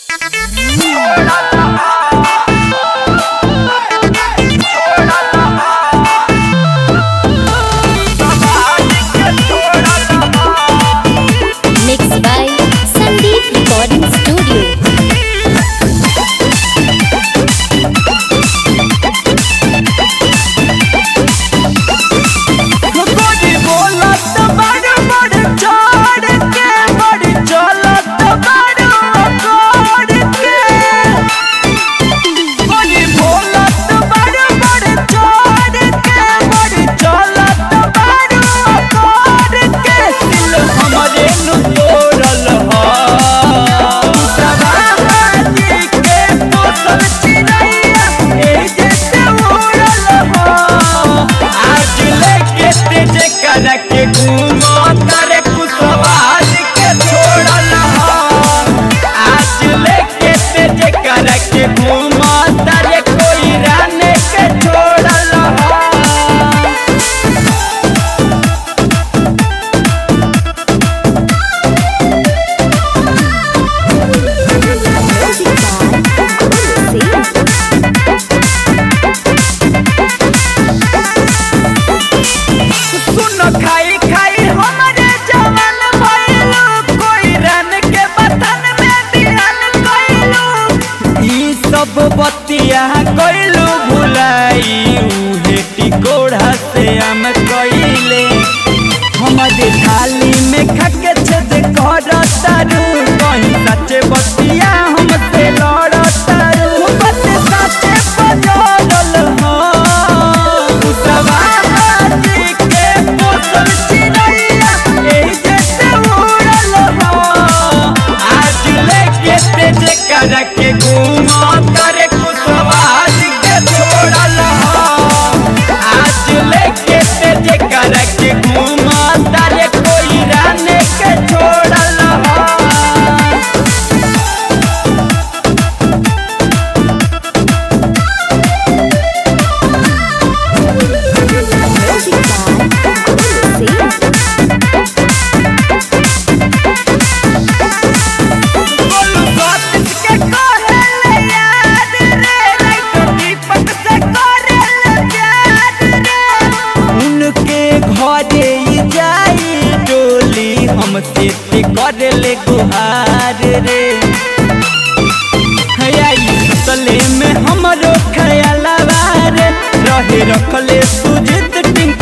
Mixed by Sandeep Recording Studio. बतिया कइलू भुलाई उहे टिकोड़ा से हम कइले हमारे थाली में खाके छेद करतारू कहीं सच्चे बतिया हमसे लड़तारू बच्चे सच्चे बजल हो उसवा हाथी के पोसल चिड़ैया एही जैसे उड़ल हो आज लेके तेज कर के घूमा करे कुशवाहा के छोड़ल हो आज लेके तेज कर के घूमा तारे कोई राने के छोड़ल हो हमसे करे ले गुहार रे तले में हमरो ख्यालवा रे रहे रखले सुजित टिंकू